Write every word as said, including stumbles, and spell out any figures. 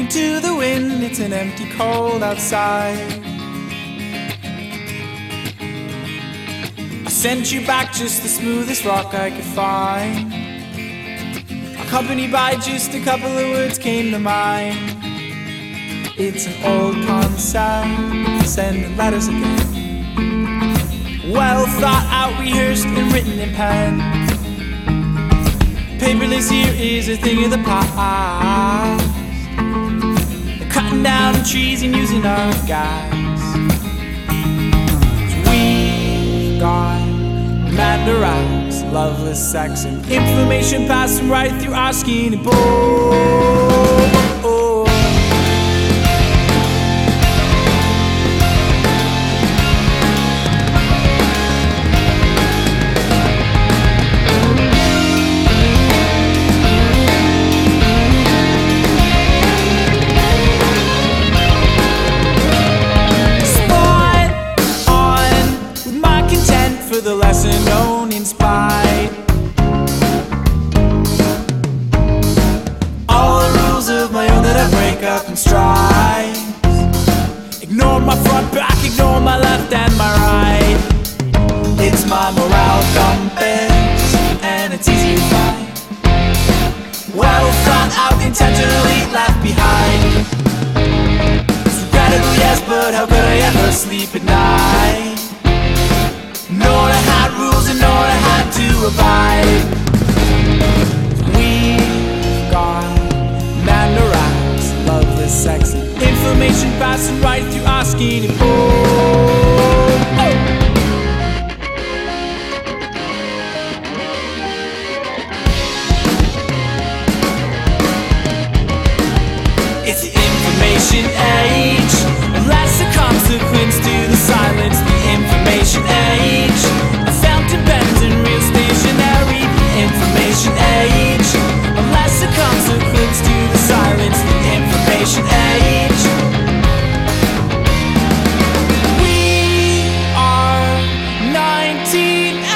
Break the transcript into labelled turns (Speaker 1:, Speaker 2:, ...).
Speaker 1: to the wind, it's an empty cold outside. I sent you back just the smoothest rock I could find. Accompanied by just a couple of words came to mind. It's an old concept, sending letters again. Well thought out, rehearsed and written in pen. Paperless here is a thing of the past. Cutting down trees and using our gas. So we've got Amanda Rice, loveless sex and information passing right through our skin and bone. For the lesson known in spite. All the rules of my own that I break up in strides. Ignore my front, back, ignore my left and my right. It's my morale compass, and it's easy to find. Well thought out, intentionally left behind. It's regrettable, yes, but how could I ever sleep at night? Knowing I had rules and knowing I had to abide. We've got Amanda Rice, loveless, sexy information passing right through our skin and bone. It's the information age, less a consequence to the silence. The information age, a fountain pens and real stationery. The information age, less a consequence to the silence. The information age. We are nineteen